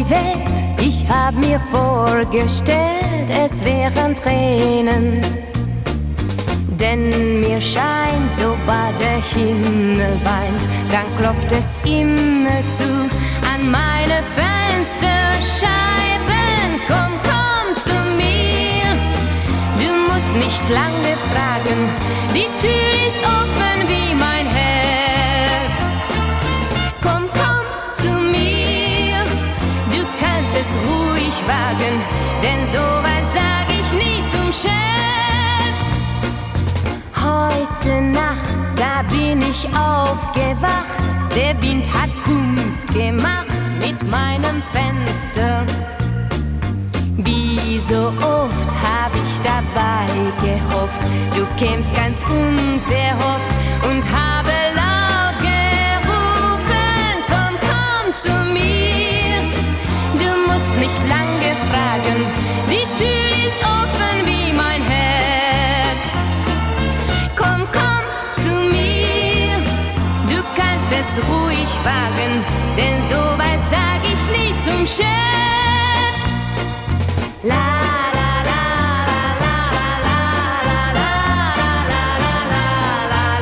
Welt. Ich hab mir vorgestellt, es wären Tränen. Denn mir scheint, sobald der Himmel weint, dann klopft es immer zu an meine Fensterscheiben. Komm, komm zu mir, du musst nicht lange fragen, die Tür ist offen wie mein Herz. Komm, komm zu mir, du kannst es ruhig wagen, denn sowas sag ich nie zum Scherz. Heute Nacht, da bin ich aufgewacht, der Wind hat Bums gemacht mit meinem Fenster. Wie so oft hab ich dabei gehofft, du kämst ganz unverhofft und habe laut gerufen, komm, komm zu mir, du musst nicht lange fragen, die Tür ist offen wie mein Herz. Komm, komm zu mir, du kannst es ruhig wagen, denn sowas sag ich nie zum Scherz. La la la la la la la la la la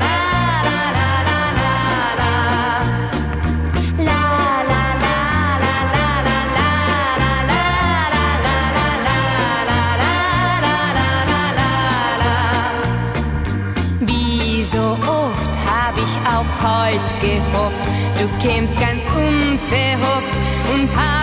la. Wie so oft hab ich auch heut gehofft, du kämst ganz unverhofft und